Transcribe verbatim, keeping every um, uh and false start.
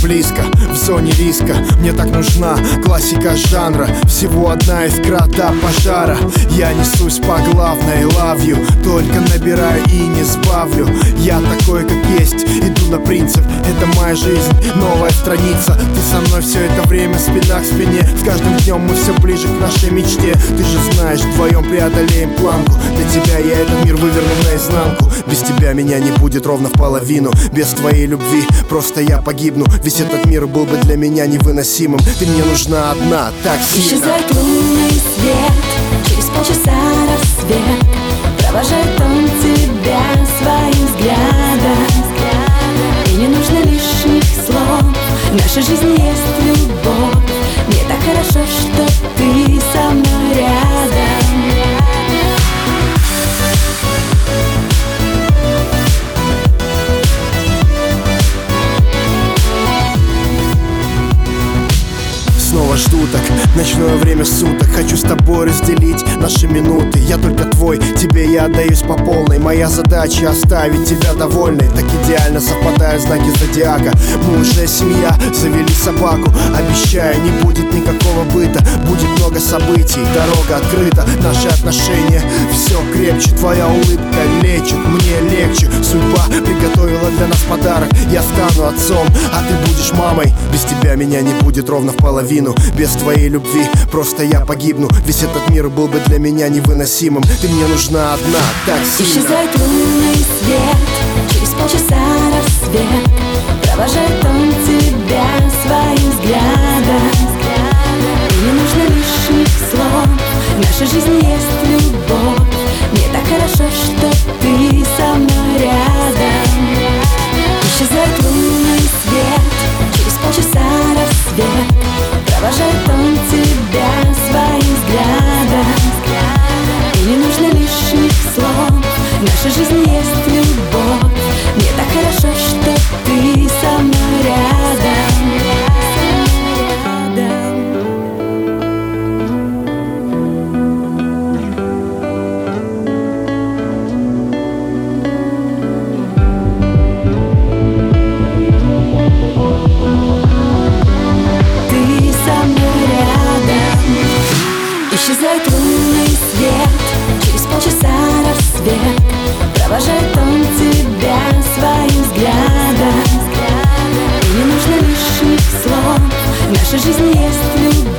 близко, в зоне риска. Мне так нужна классика жанра, всего одна искра до пожара. Я несусь по главной, love you, только набираю и не сбавлю. Я такой, как есть, иду на принцип, это моя жизнь, новая страница. Ты со мной все это время, спина к спине. С каждым днем мы все ближе к нашей мечте. Ты же знаешь, вдвоем преодолеем планку. Для тебя я этот мир выверну наизнанку. Без тебя меня не будет ровно в половину. Без твоей любви просто я погибну. Весь этот мир был бы для меня невыносимым. Ты мне нужна одна, так сильно. Исчезает лунный свет, через полчаса рассвет. Провожает он тебя своим взглядом. И не нужно лишних слов, в нашей жизни есть любовь. Мне так хорошо, что ты со мной рядом. Снова жду так, ночное время суток. Хочу с тобой разделить наши минуты. Я только твой, тебе я отдаюсь по полной. Моя задача оставить тебя довольной. Так идеально совпадают знаки зодиака. Мы уже семья, завели собаку. Обещаю, не будет никакого быта. Будет много событий, дорога открыта. Наши отношения все крепче. Твоя улыбка лечит, мне легче. Судьба приготовила для нас подарок. Я стану отцом, а ты будешь мамой. Без тебя меня не будет ровно в половину. Без твоей любви просто я погибну. Весь этот мир был бы для меня невыносимым. Ты мне нужна одна, так сильно. Исчезает лунный свет, через полчаса рассвет. Провожает он тебя своим взглядом. И не нужно лишних слов, в нашей жизни есть любовь. Мне так хорошо, что ты со мной рядом. Исчезает лунный свет, через полчаса рассвет. Провожает он тебя своим взглядом. И не нужно лишних слов, в нашей жизни есть любовь. Мне так хорошо, что ты со мной рядом. Исчезает лунный свет, через полчаса рассвет. Провожает он тебя своим взглядом. И не нужно лишних слов, в нашей жизни есть любовь.